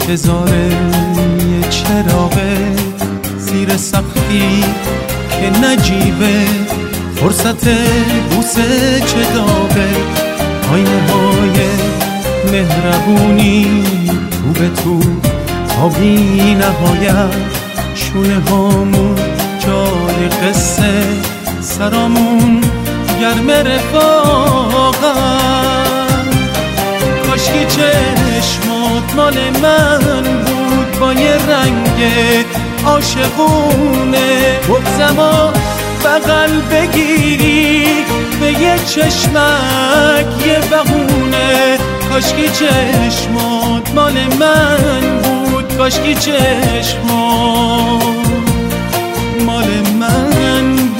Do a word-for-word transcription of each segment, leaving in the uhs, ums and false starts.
انتظار یه چراغه زیر سختی که نجیبه، فرصت بوسه چه داغه، آینه های مهربونی تو به تو تا بی نهایت، شونه هامون جای قصه، سرامون گرم رفاقت. کاشکی چشمات مال من بود با یه رنگ عاشقونه، بگذما بغل بگیری به یه چشمک یه بهونه. کاشکی چشمات مال من بود، کاشکی چشمات مال من بود.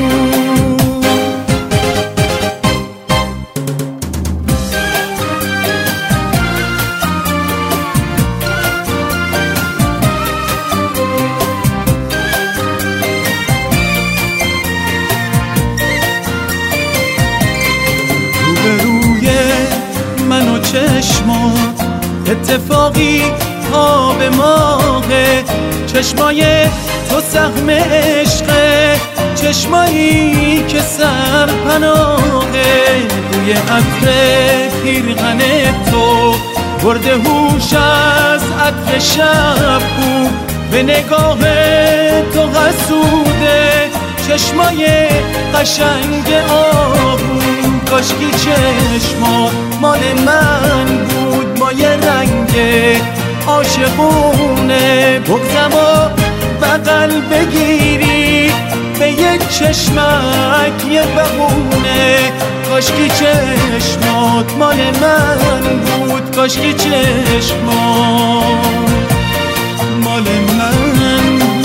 روبروی من و چشمات اتفاقی آب ماهه، چشمای تو سهم عشقه، چشمایی که سرپناهه. روی عطر پیرهن تو برده هوش از عطر شب بود، به نگاه تو حسوده چشمای قشنگ آهو. کاشکی چشمات مال من بود با یه رنگ عاشقونه، بگذما بغل بگیری به یه چشمک یه بهونه. کاشکی چشمات مال من بود، کاشکی چشمات مال من بود.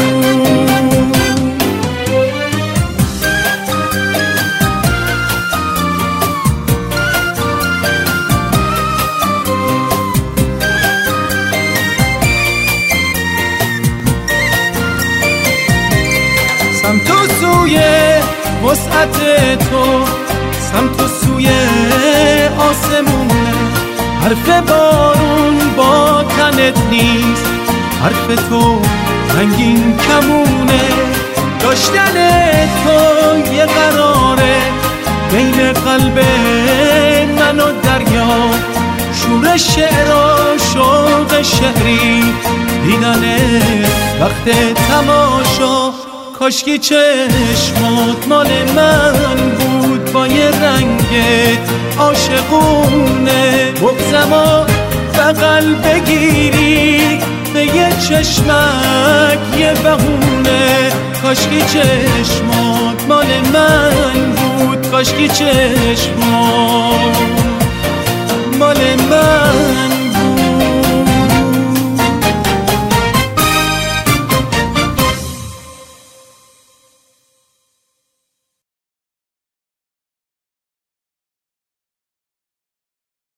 سمت و سوی وسعت تو، سمت و سوی آسمونه، حرف بارون با تنت نیست، حرف تو رنگین کمونه. داشتن تو یه قراره بین قلب من و دریا، شور شعر و شوق شهری، دیدن وقت تماشا. کاشکی چشمات مال من بود با یه رنگ عاشقونه، بگذما بغل بگیری به یه چشمک یه بهونه. کاشکی چشمات مال من بود، کاشکی چشمات